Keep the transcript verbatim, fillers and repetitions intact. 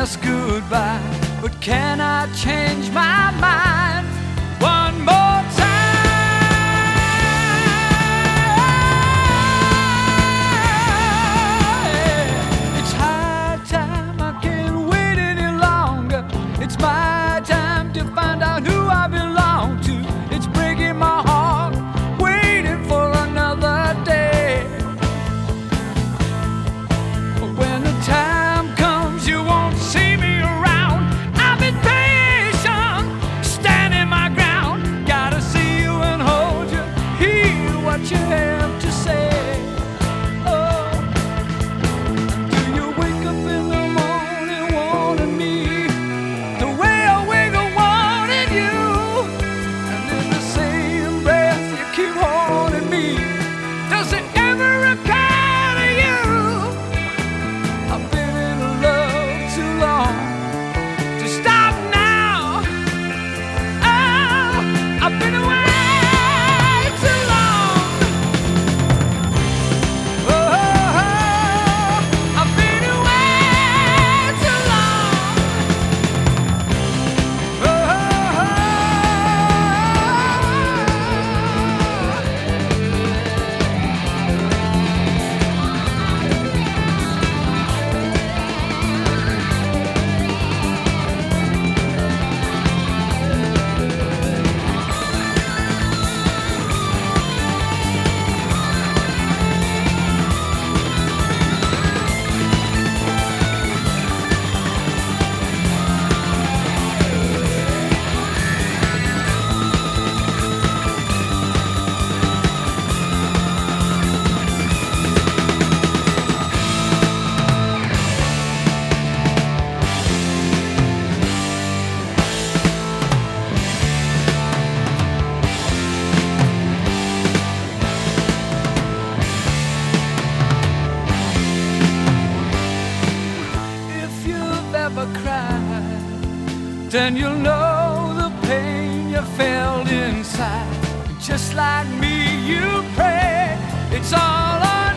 just goodbye. But can I change my mind one more time? It's high time, I can't wait any longer. It's my time to find out who I belong to. It's breaking my heart, waiting for another day. But when the time comes, you won't see me around. I've been patient, standing my ground. Gotta see you and hold you, hear what you have to say. Oh, do you wake up in the morning wanting me the way I wake up wanting you? And in the same breath you keep holding me. Does it ever occur to you I've been in love too long to stop now? Oh, I've been away too long. Oh, I've been away too long. Oh, if you've ever cried, then you'll know the pain you felt inside. Just like me, you pray it's all on